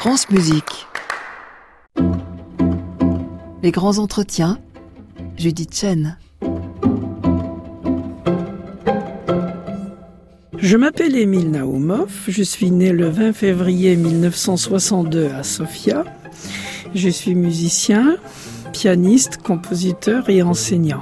France Musique. Les grands entretiens, Judith Chen. Je m'appelle Emile Naoumov, je suis né le 20 février 1962 à Sofia. Je suis musicien, pianiste, compositeur et enseignant.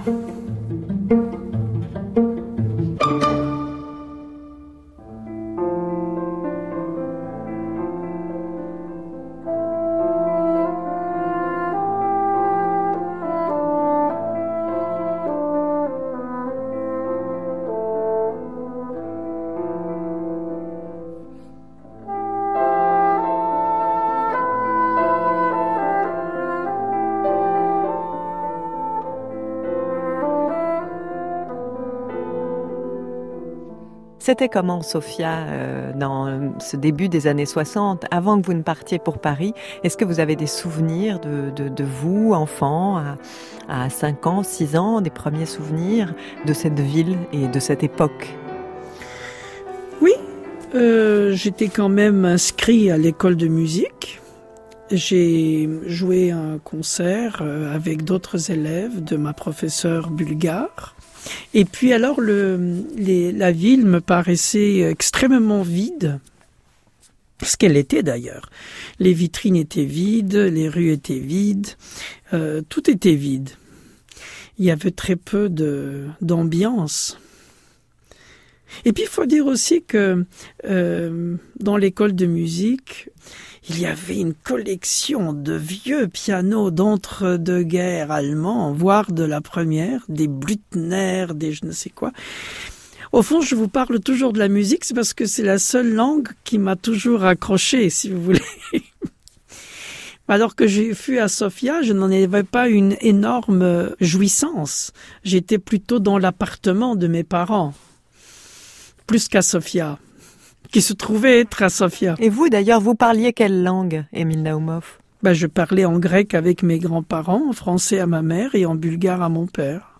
C'était comment, Sofia, dans ce début des années 60, avant que vous ne partiez pour Paris? Est-ce que vous avez des souvenirs de vous, enfant, à 5 ans, 6 ans, des premiers souvenirs de cette ville et de cette époque? Oui, j'étais quand même inscrit à l'école de musique. J'ai joué un concert avec d'autres élèves de ma professeure bulgare. Et puis alors, la ville me paraissait extrêmement vide, ce qu'elle était d'ailleurs. Les vitrines étaient vides, les rues étaient vides, tout était vide. Il y avait très peu d'ambiance. Et puis il faut dire aussi que dans l'école de musique, il y avait une collection de vieux pianos d'entre-deux-guerres allemands, voire de la première, des Blüthner, des je ne sais quoi. Au fond, je vous parle toujours de la musique, c'est parce que c'est la seule langue qui m'a toujours accroché, si vous voulez. Alors que j'ai fui à Sofia, je n'en avais pas une énorme jouissance. J'étais plutôt dans l'appartement de mes parents, plus qu'à Sofia, qui se trouvait être à Sofia. Et vous, d'ailleurs, vous parliez quelle langue, Emile Naoumov? Je parlais en grec avec mes grands-parents, en français à ma mère et en bulgare à mon père.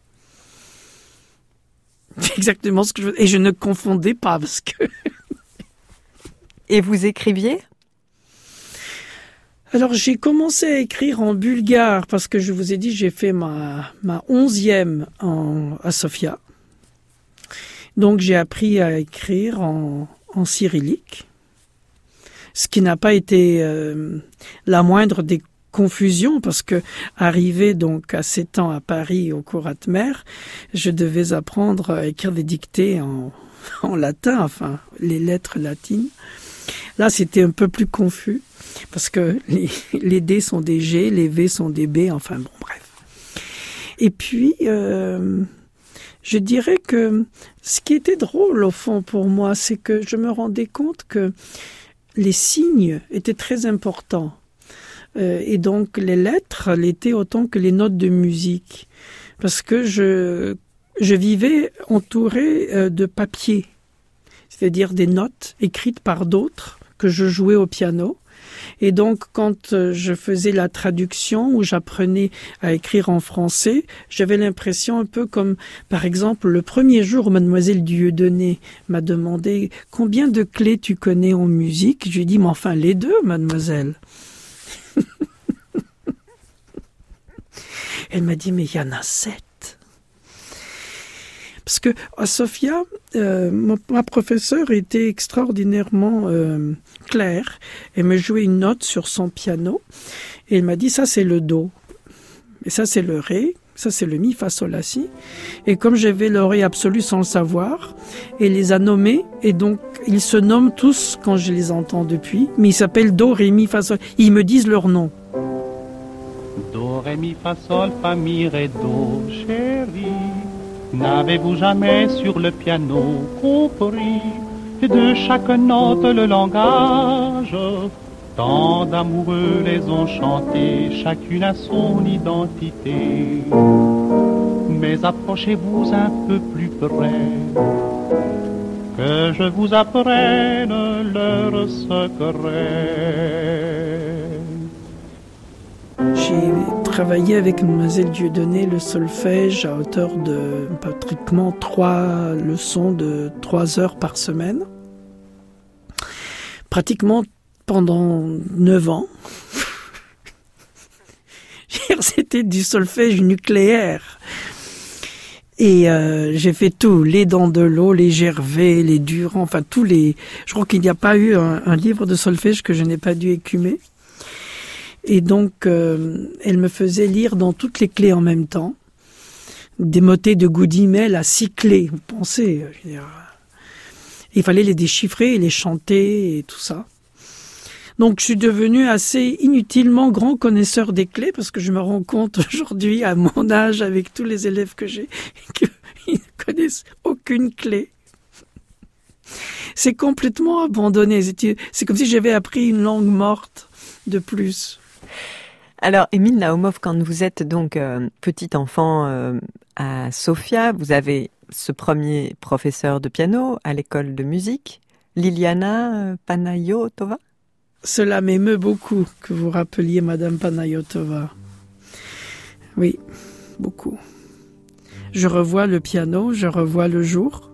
C'est exactement ce que Et je ne confondais pas parce que... Et vous écriviez? Alors, j'ai commencé à écrire en bulgare parce que je vous ai dit, j'ai fait ma 11e à Sofia. Donc, j'ai appris à écrire en cyrillique, ce qui n'a pas été la moindre des confusions, parce que arrivé donc à 7 ans à Paris au Kuratmer, je devais apprendre à écrire des dictées en latin, enfin les lettres latines. Là, c'était un peu plus confus, parce que les D sont des G, les V sont des B, enfin bon, bref. Et puis... je dirais que ce qui était drôle au fond pour moi, c'est que je me rendais compte que les signes étaient très importants. Et donc les lettres l'étaient autant que les notes de musique. Parce que je vivais entouré de papier, c'est-à-dire des notes écrites par d'autres que je jouais au piano. Et donc, quand je faisais la traduction ou j'apprenais à écrire en français, j'avais l'impression un peu comme, par exemple, le premier jour, Mademoiselle Dieudonné m'a demandé « Combien de clés tu connais en musique ?» Je lui ai dit « Mais enfin, les deux, mademoiselle !» Elle m'a dit « Mais il y en a 7 !» Parce que à Sofia, ma professeure était extraordinairement claire. Elle me jouait une note sur son piano et elle m'a dit ça c'est le do, et ça c'est le ré, ça c'est le mi fa sol la si. Et comme j'avais l'oreille absolue sans le savoir, elle les a nommés et donc ils se nomment tous quand je les entends depuis, mais ils s'appellent do, ré, mi, fa, sol. Ils me disent leur nom. Do, ré, mi, fa, sol, fa, mi, ré, do, chérie. N'avez-vous jamais sur le piano compris de chaque note le langage? Tant d'amoureux les ont chantés, chacune a son identité. Mais approchez-vous un peu plus près, que je vous apprenne leur secret. J'ai travaillé avec Mademoiselle Dieudonné le solfège à hauteur de pratiquement 3 leçons de 3 heures par semaine. Pratiquement pendant 9 ans. C'était du solfège nucléaire. Et j'ai fait tout, les Dandelot, les Gervais, les Durand, enfin tous les... Je crois qu'il n'y a pas eu un livre de solfège que je n'ai pas dû écumer. Et donc, elle me faisait lire dans toutes les clés en même temps. Des motets de Goudimel à 6 clés, vous pensez. Je veux dire, il fallait les déchiffrer, les chanter et tout ça. Donc, je suis devenu assez inutilement grand connaisseur des clés parce que je me rends compte aujourd'hui, à mon âge, avec tous les élèves que j'ai, qu'ils ne connaissent aucune clé. C'est complètement abandonné. C'est comme si j'avais appris une langue morte de plus. Alors, Émile Naumov, quand vous êtes donc petit enfant à Sofia, vous avez ce premier professeur de piano à l'école de musique, Liliana Panayotova. Cela m'émeut beaucoup que vous rappeliez Madame Panayotova. Oui, beaucoup. Je revois le piano, je revois le jour.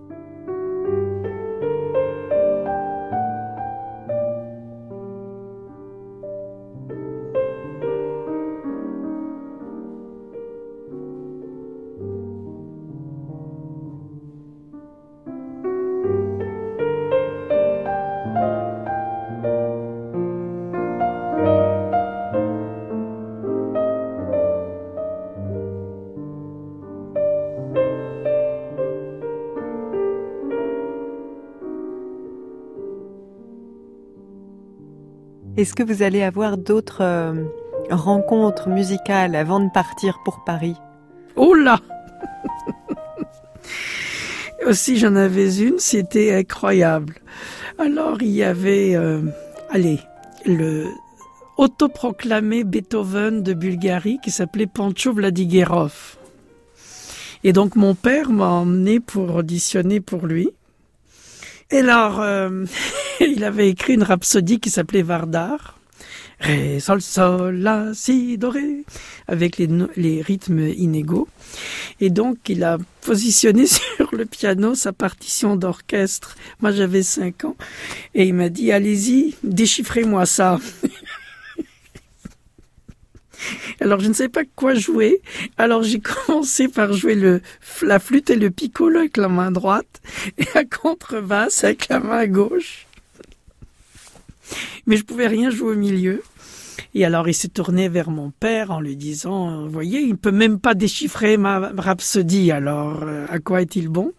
Est-ce que vous allez avoir d'autres rencontres musicales avant de partir pour Paris ? Oh là! Aussi, j'en avais une, c'était incroyable. Alors, il y avait, le autoproclamé Beethoven de Bulgarie qui s'appelait Pancho Vladigerov. Et donc, mon père m'a emmené pour auditionner pour lui. Et alors, il avait écrit une rhapsodie qui s'appelait Vardar. Ré, sol, sol, la, si, do, ré, avec les rythmes inégaux. Et donc, il a positionné sur le piano sa partition d'orchestre. Moi, j'avais 5 ans. Et il m'a dit, allez-y, déchiffrez-moi ça. Alors, je ne sais pas quoi jouer. Alors, j'ai commencé par jouer la flûte et le piccolo avec la main droite et la contrebasse avec la main gauche. Mais je pouvais rien jouer au milieu. Et alors, il s'est tourné vers mon père en lui disant, vous voyez, il ne peut même pas déchiffrer ma rhapsodie. Alors, à quoi est-il bon?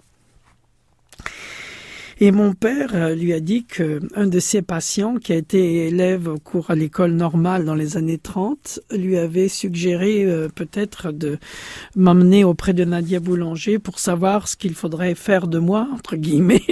Et mon père lui a dit qu'un de ses patients, qui a été élève au cours à l'école normale dans les années 30, lui avait suggéré peut-être de m'emmener auprès de Nadia Boulanger pour savoir ce qu'il faudrait faire de moi, entre guillemets.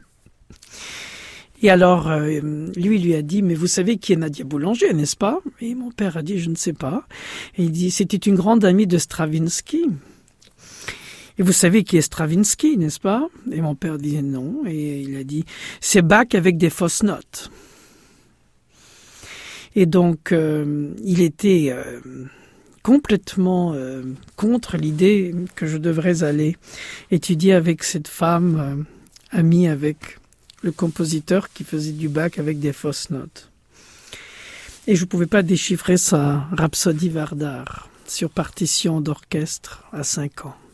Et alors, lui a dit, mais vous savez qui est Nadia Boulanger, n'est-ce pas? Et mon père a dit, je ne sais pas. Et il dit, c'était une grande amie de Stravinsky. Et vous savez qui est Stravinsky, n'est-ce pas? Et mon père disait non. Et il a dit, c'est Bach avec des fausses notes. Et donc, il était complètement contre l'idée que je devrais aller étudier avec cette femme amie avec le compositeur qui faisait du Bach avec des fausses notes. Et je ne pouvais pas déchiffrer sa Rhapsodie Vardar sur partition d'orchestre à 5 ans.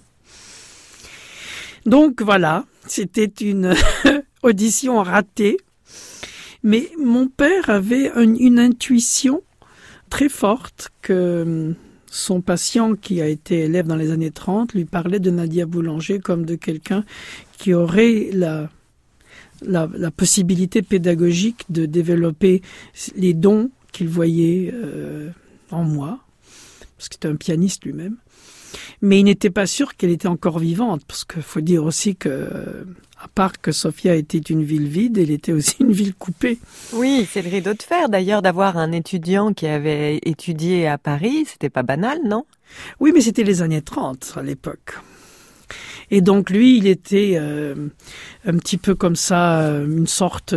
Donc voilà, c'était une audition ratée. Mais mon père avait une intuition très forte que son patient, qui a été élève dans les années 30, lui parlait de Nadia Boulanger comme de quelqu'un qui aurait la possibilité pédagogique de développer les dons qu'il voyait en moi, parce qu'il était un pianiste lui-même. Mais il n'était pas sûr qu'elle était encore vivante, parce qu'il faut dire aussi que, à part que Sofia était une ville vide, elle était aussi une ville coupée. Oui, c'est le rideau de fer d'ailleurs d'avoir un étudiant qui avait étudié à Paris, c'était pas banal, non? Oui, mais c'était les années 30 à l'époque. Et donc lui, il était un petit peu comme ça, une sorte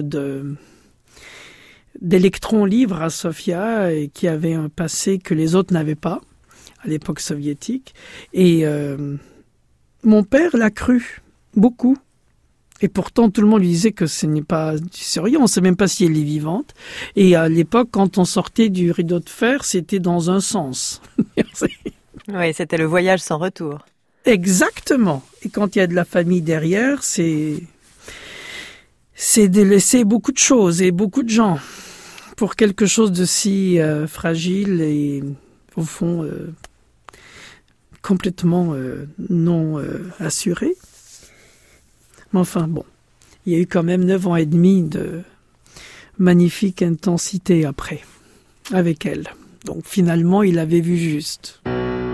d'électron libre à Sofia, et qui avait un passé que les autres n'avaient pas à l'époque soviétique. Et mon père l'a cru beaucoup. Et pourtant, tout le monde lui disait que ce n'est pas du sérieux, on ne sait même pas si elle est vivante. Et à l'époque, quand on sortait du rideau de fer, c'était dans un sens. Oui, c'était le voyage sans retour. Exactement. Et quand il y a de la famille derrière, c'est délaisser beaucoup de choses et beaucoup de gens pour quelque chose de si fragile et, au fond, complètement non assuré. Mais enfin, bon, il y a eu quand même 9 ans et demi de magnifique intensité après, avec elle. Donc finalement, il avait vu juste.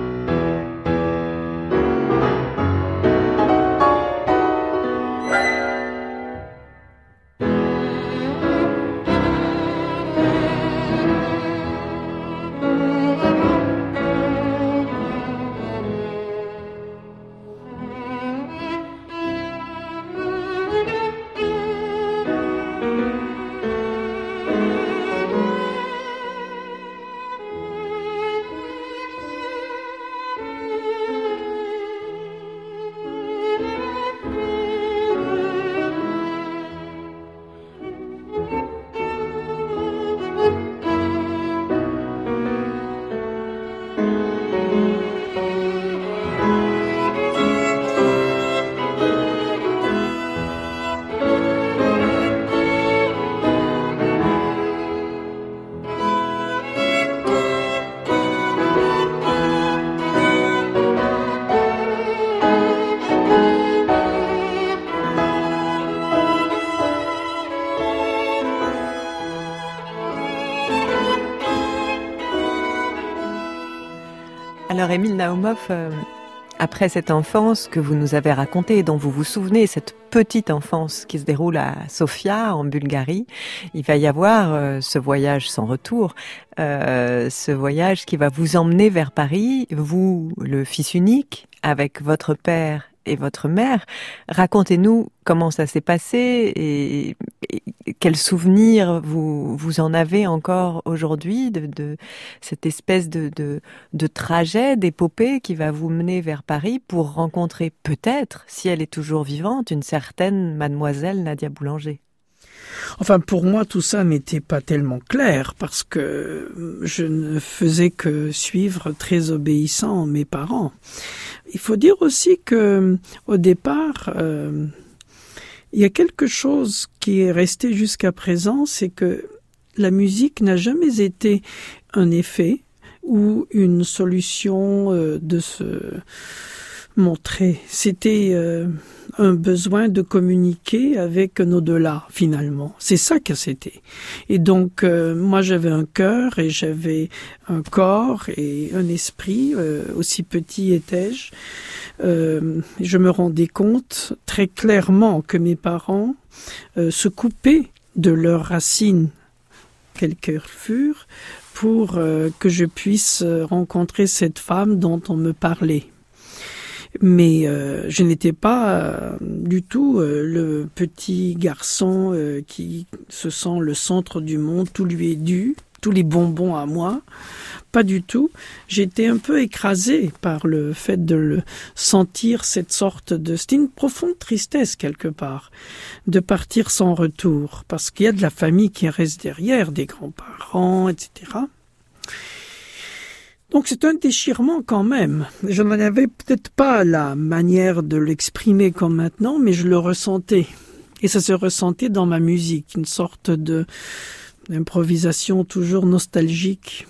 Alors Émile Naumov, après cette enfance que vous nous avez racontée, dont vous vous souvenez, cette petite enfance qui se déroule à Sofia, en Bulgarie, il va y avoir ce voyage sans retour, ce voyage qui va vous emmener vers Paris, vous, le fils unique, avec votre père et votre mère. Racontez-nous comment ça s'est passé et quels souvenirs vous en avez encore aujourd'hui de cette espèce de trajet, d'épopée qui va vous mener vers Paris pour rencontrer peut-être, si elle est toujours vivante, une certaine mademoiselle Nadia Boulanger. Enfin, pour moi, tout ça n'était pas tellement clair parce que je ne faisais que suivre très obéissant mes parents. Il faut dire aussi que, au départ, il y a quelque chose qui est resté jusqu'à présent, c'est que la musique n'a jamais été un effet ou une solution de se montrer. C'était un besoin de communiquer avec un au-delà, finalement. C'est ça que c'était. Et donc, moi, j'avais un cœur et j'avais un corps et un esprit, aussi petit étais-je. Je me rendais compte très clairement que mes parents se coupaient de leurs racines, quelles qu'elles furent, pour que je puisse rencontrer cette femme dont on me parlait. Mais je n'étais pas du tout le petit garçon qui se sent le centre du monde, tout lui est dû, tous les bonbons à moi. Pas du tout. J'étais un peu écrasée par le fait de le sentir, cette sorte de... C'était une profonde tristesse quelque part, de partir sans retour, parce qu'il y a de la famille qui reste derrière, des grands-parents, etc. Donc c'est un déchirement quand même. Je n'en avais peut-être pas la manière de l'exprimer comme maintenant, mais je le ressentais. Et ça se ressentait dans ma musique, une sorte d'improvisation toujours nostalgique,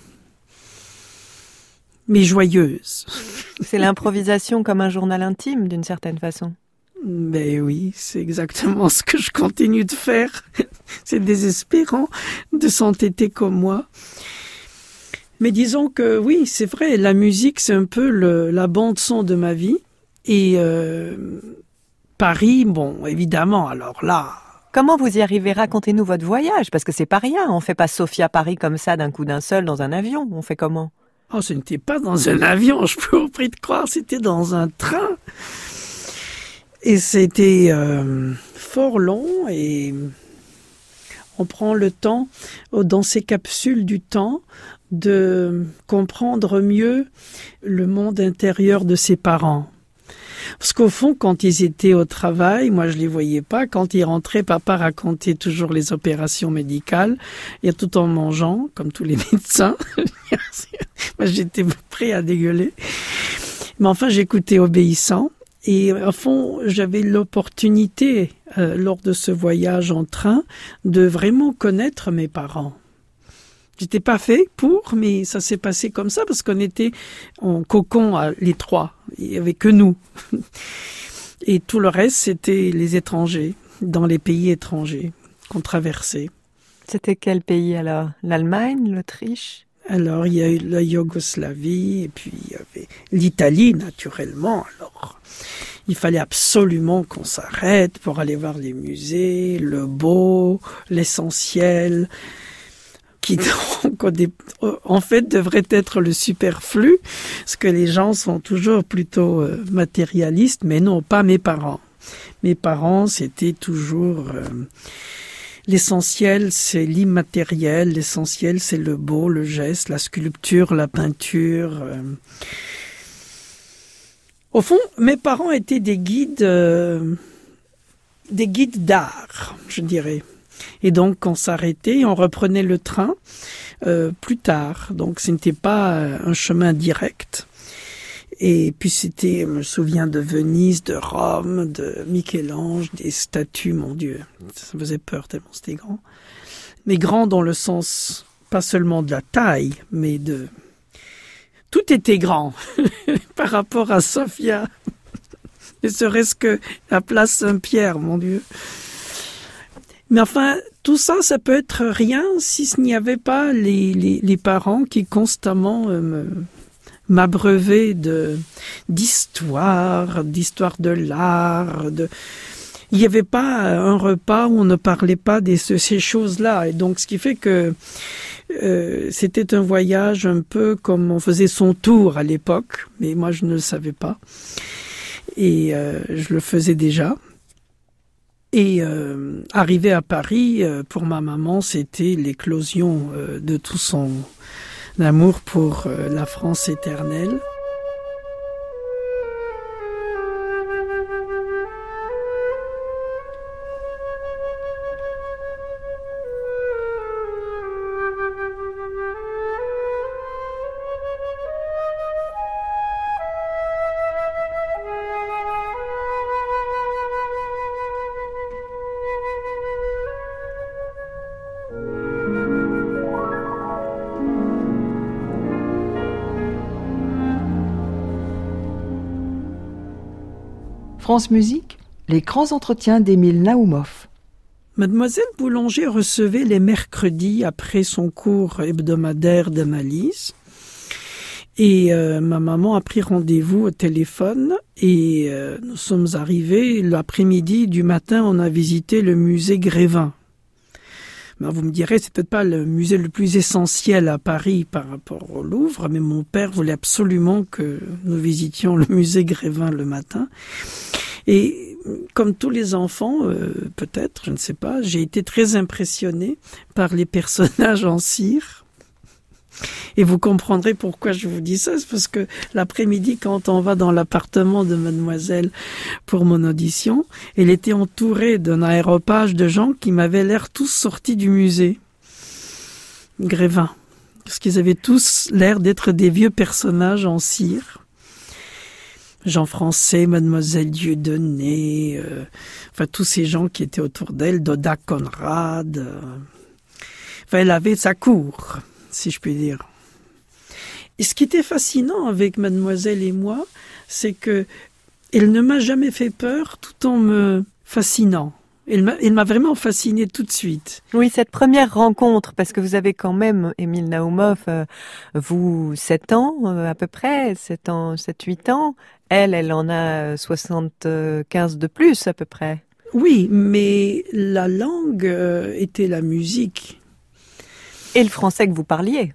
mais joyeuse. C'est l'improvisation comme un journal intime, d'une certaine façon. Ben oui, c'est exactement ce que je continue de faire. C'est désespérant de s'entêter comme moi. Mais disons que oui, c'est vrai, la musique, c'est un peu la bande-son de ma vie. Et Paris, bon, évidemment, alors là... Comment vous y arrivez? Racontez-nous votre voyage, parce que c'est pas rien. On fait pas Sofia-Paris comme ça d'un coup d'un seul dans un avion. On fait comment? Oh, ce n'était pas dans un avion, je peux vous prie de croire, c'était dans un train. Et c'était fort long et on prend le temps, dans ces capsules du temps, de comprendre mieux le monde intérieur de ses parents. Parce qu'au fond, quand ils étaient au travail, moi je les voyais pas. Quand ils rentraient, papa racontait toujours les opérations médicales, et tout en mangeant, comme tous les médecins. Moi j'étais prêt à dégueuler. Mais enfin, j'écoutais obéissant. Et au fond, j'avais l'opportunité, lors de ce voyage en train, de vraiment connaître mes parents. J'étais pas fait pour, mais ça s'est passé comme ça parce qu'on était en cocon les trois. Il y avait que nous. Et tout le reste, c'était les étrangers, dans les pays étrangers qu'on traversait. C'était quel pays alors? L'Allemagne, l'Autriche? Alors, il y a eu la Yougoslavie, et puis il y avait l'Italie, naturellement. Alors, il fallait absolument qu'on s'arrête pour aller voir les musées, le beau, l'essentiel, qui donc, en fait, devrait être le superflu, parce que les gens sont toujours plutôt matérialistes, mais non, pas mes parents. Mes parents, c'était toujours... l'essentiel, c'est l'immatériel, l'essentiel, c'est le beau, le geste, la sculpture, la peinture. Au fond, mes parents étaient des guides d'art, je dirais. Et donc, on s'arrêtait, on reprenait le train plus tard. Donc, ce n'était pas un chemin direct. Et puis c'était, je me souviens de Venise, de Rome, de Michel-Ange, des statues, mon Dieu. Ça faisait peur tellement c'était grand. Mais grand dans le sens, pas seulement de la taille, mais de... Tout était grand par rapport à Sofia. Ne serait-ce que la place Saint-Pierre, mon Dieu. Mais enfin, tout ça, ça peut être rien si ce n'y avait pas les parents qui constamment m'abreuvaient d'histoire de l'art. Il n'y avait pas un repas où on ne parlait pas de ces choses-là. Et donc, ce qui fait que c'était un voyage un peu comme on faisait son tour à l'époque, mais moi, je ne le savais pas. Et je le faisais déjà. Et arrivé à Paris, pour ma maman, c'était l'éclosion de tout son amour pour la France éternelle. France Musique, les grands entretiens d'Émile Naoumoff. Mademoiselle Boulanger recevait les mercredis après son cours hebdomadaire d'analyse. Et ma maman a pris rendez-vous au téléphone et nous sommes arrivés l'après-midi du matin, on a visité le musée Grévin. Ben, vous me direz, c'est peut-être pas le musée le plus essentiel à Paris par rapport au Louvre, mais mon père voulait absolument que nous visitions le musée Grévin le matin. Et comme tous les enfants, peut-être, je ne sais pas, j'ai été très impressionnée par les personnages en cire. Et vous comprendrez pourquoi je vous dis ça, c'est parce que l'après-midi, quand on va dans l'appartement de mademoiselle pour mon audition, elle était entourée d'un aréopage de gens qui m'avaient l'air tous sortis du musée Grévin. Parce qu'ils avaient tous l'air d'être des vieux personnages en cire. Jean Français, mademoiselle Dieudonné, enfin tous ces gens qui étaient autour d'elle, Doda Conrad. Enfin, elle avait sa cour, si je puis dire. Et ce qui était fascinant avec mademoiselle et moi, c'est que elle ne m'a jamais fait peur tout en me fascinant. Elle m'a vraiment fasciné tout de suite. Oui, cette première rencontre, parce que vous avez quand même, Émile Naoumoff, vous 7 ans à peu près, 7 ans, 7-8 ans. Elle en a 75 de plus à peu près. Oui, mais la langue était la musique. Et le français que vous parliez?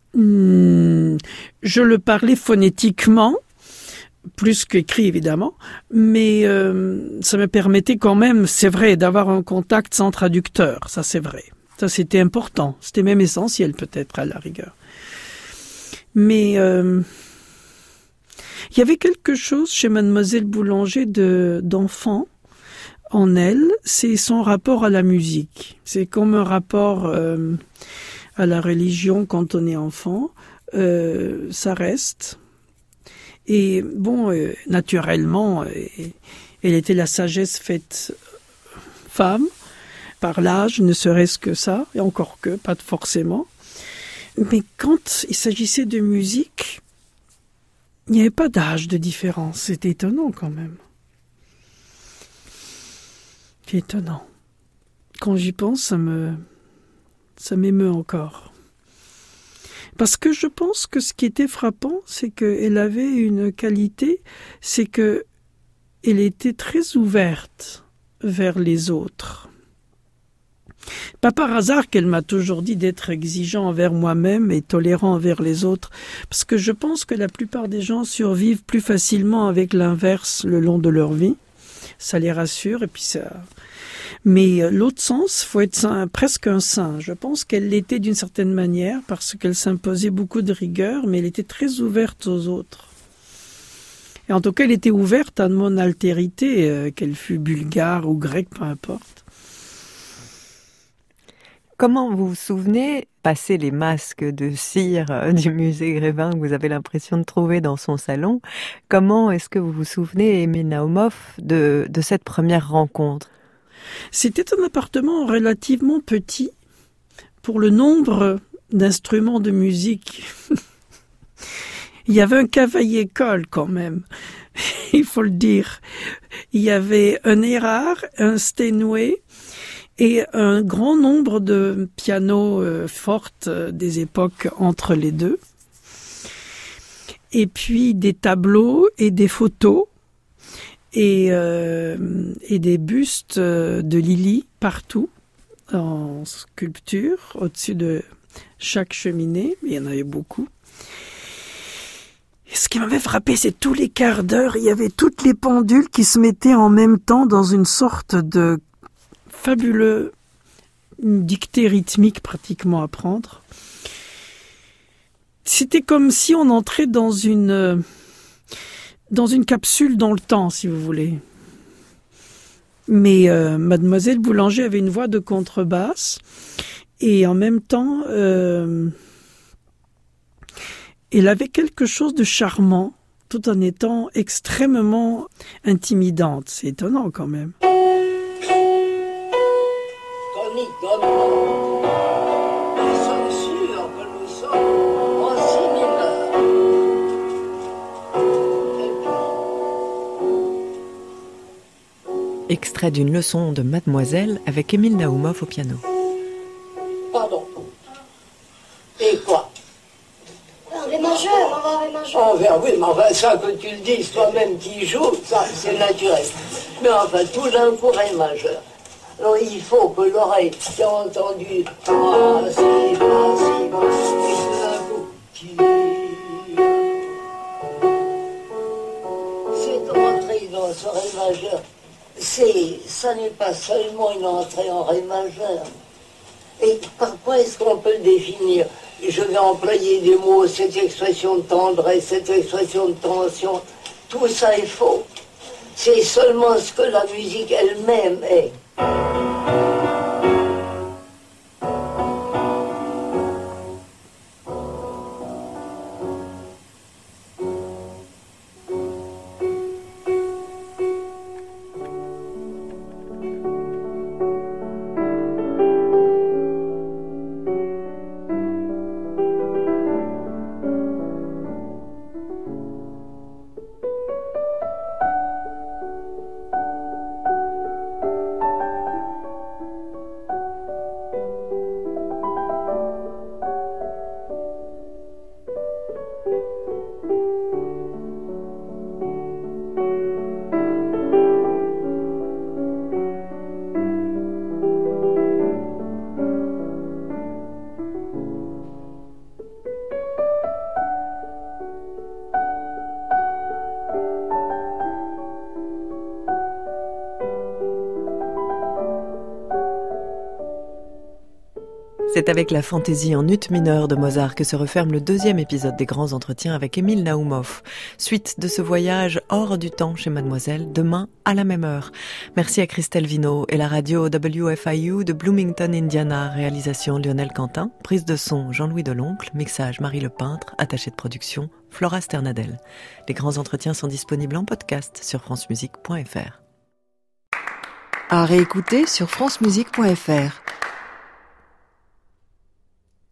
Je le parlais phonétiquement, plus qu'écrit évidemment, mais ça me permettait quand même, c'est vrai, d'avoir un contact sans traducteur, ça c'est vrai. Ça c'était important, c'était même essentiel peut-être à la rigueur. Mais il Il y avait quelque chose chez Mademoiselle Boulanger d'enfant en elle, c'est son rapport à la musique. C'est comme un rapport à la religion quand on est enfant. Ça reste. Et bon, naturellement, elle était la sagesse faite femme, par l'âge, ne serait-ce que ça, et encore que, pas forcément. Mais quand il s'agissait de musique, il n'y avait pas d'âge de différence. C'était étonnant quand même. C'est étonnant. Quand j'y pense, ça m'émeut encore. Parce que je pense que ce qui était frappant, c'est qu'elle avait une qualité, c'est que elle était très ouverte vers les autres. Pas par hasard qu'elle m'a toujours dit d'être exigeant envers moi-même et tolérant envers les autres, parce que je pense que la plupart des gens survivent plus facilement avec l'inverse le long de leur vie. Ça les rassure et puis ça. Mais l'autre sens, faut être presque un saint. Je pense qu'elle l'était d'une certaine manière parce qu'elle s'imposait beaucoup de rigueur, mais elle était très ouverte aux autres. Et en tout cas, elle était ouverte à mon altérité, qu'elle fût bulgare ou grecque, peu importe. Comment vous vous souvenez, passer les masques de cire du musée Grévin que vous avez l'impression de trouver dans son salon, comment est-ce que vous vous souvenez, Émile Naoumoff, de cette première rencontre? C'était un appartement relativement petit pour le nombre d'instruments de musique. Il y avait un cavaillé-colle quand même, il faut le dire. Il y avait un Erard, un Steinway et un grand nombre de pianos fortes des époques entre les deux. Et puis des tableaux et des photos et des bustes de Lily partout en sculpture au-dessus de chaque cheminée. Il y en avait beaucoup. Et ce qui m'avait frappé, c'est tous les quarts d'heure, il y avait toutes les pendules qui se mettaient en même temps dans une sorte de fabuleux dictée rythmique pratiquement à prendre. C'était comme si on entrait dans une capsule dans le temps, si vous voulez. Mais Mademoiselle Boulanger avait une voix de contrebasse et en même temps, elle avait quelque chose de charmant tout en étant extrêmement intimidante. C'est étonnant quand même. Nous sommes sûrs que nous sommes en 6000 heures. Extrait d'une leçon de Mademoiselle avec Émile Naoumoff au piano. Pardon. Et quoi? Les majeurs, on va les majeurs. Envers, oui, mais enfin, ça que tu le dises toi-même qui joue, ça c'est naturel. Mais enfin, tout d'un coup, ré majeur. Alors il faut que l'oreille qui a entendu ah, si, et tout d'un coup, cette entrée dans ce ré majeur, ça n'est pas seulement une entrée en ré majeur. Et par quoi est-ce qu'on peut le définir? Je vais employer des mots, cette expression de tendresse, cette expression de tension, tout ça est faux. C'est seulement ce que la musique elle-même est. C'est avec la fantaisie en ut mineur de Mozart que se referme le 2e épisode des Grands Entretiens avec Émile Naoumoff. Suite de ce voyage hors du temps chez Mademoiselle, demain à la même heure. Merci à Christelle Vinault et la radio WFIU de Bloomington, Indiana. Réalisation Lionel Quentin, prise de son Jean-Louis Deloncle, mixage Marie Lepeintre, attachée de production Flora Sternadel. Les Grands Entretiens sont disponibles en podcast sur francemusique.fr. À réécouter sur francemusique.fr.